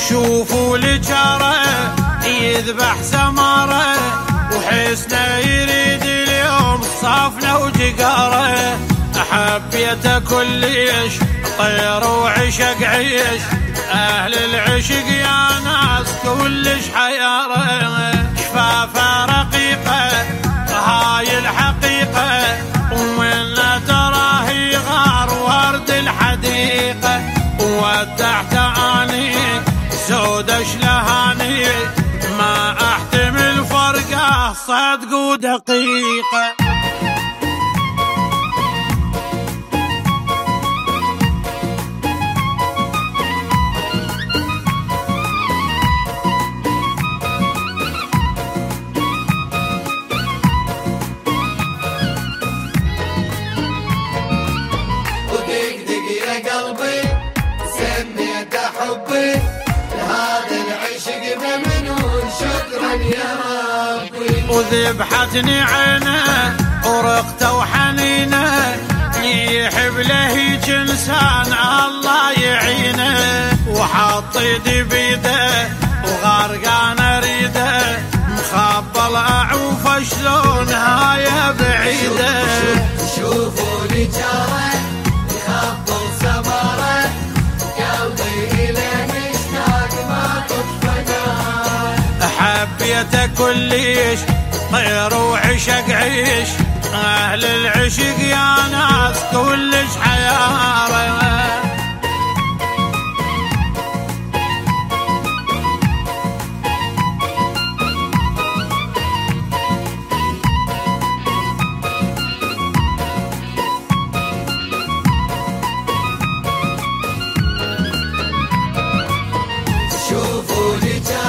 شوفوا لجاره يذبح سماره وحسنه يريد اليوم صافنه وجقاره. حبيته كليش طير وعشق عيش أهل العشق يا ناس كلش حياره. شفافه رقيقه هاي الحقيقه ومن تراه يغار ورد الحديقه. ودعت اني زود شلهاني ما احتمل فرقه صدق ودقيقه. وذبحتني عينه ورقت وحنينه يحب له جنسان الله يعينه. وحط يدي بيده وغرقان اريده مخبل اعوف شلون هاي بعيده. شوفوا لي جاره يخبل سماره قلبي إليه مشتاق ما تطفى. حبيته كليش طير وعشق عيش أهل العشق يا ناس كلش حياره. شوفوا لي